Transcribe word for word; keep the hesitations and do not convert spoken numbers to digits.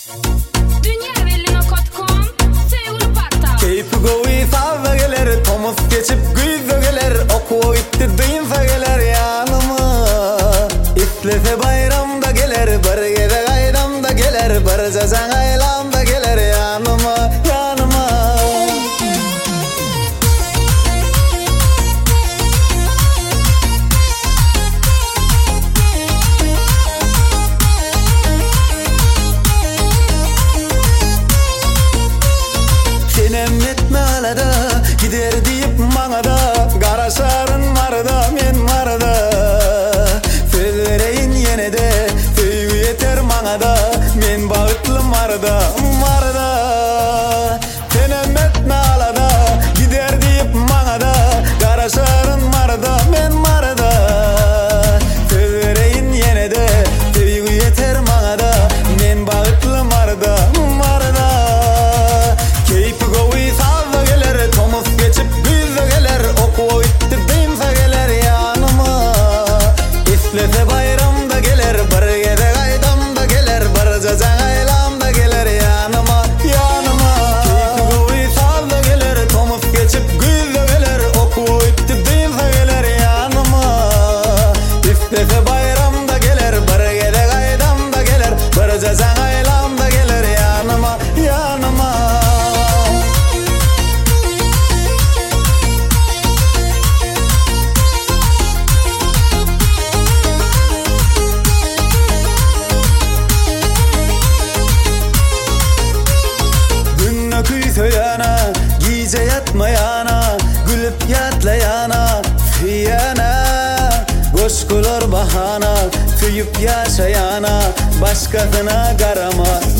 Dünyaveli nokta com sevgili portal. Keyfi govi savva geler, tomuz geçip güyze geler, oku itti duyunsa geler yanıma. İstese bayramda gelir, bir gede gaydamda gelir, bir cezan aylamda gelir yanıma, yanıma. Senem etme alada, gider deyip manada, garaşarın marada, men marada. Söz vereyin yine de, söygü yeter manada, men bağıtlı marada, marada. Senem etme alada, gider deyip manada, garaşarın marada, men marada. Söz vereyin yine de, söygü yeter manada, men bağıtlı marada, marada. Keyfi govi savva geler, tomuz geçip güyze geler, oku itti duyunsa geler yanıma. İstese bayramda gelir, bir gede gaydamda gelir, bir cezan aylamda gelir yanıma, yanıma. Keyfi govi savva geler, tomuz geçip güyze geler, oku itti duyunsa geler yanıma. İstese bayramda gelir, bir gede gaydamda gelir, bir cezan aylamda gelir yanıma, yanıma. Günne kuy söyana, gece yatmayana, gülüp yatlayana, fiyana. Coşkular bahana, tüyüp yaşayana, başkasına karama,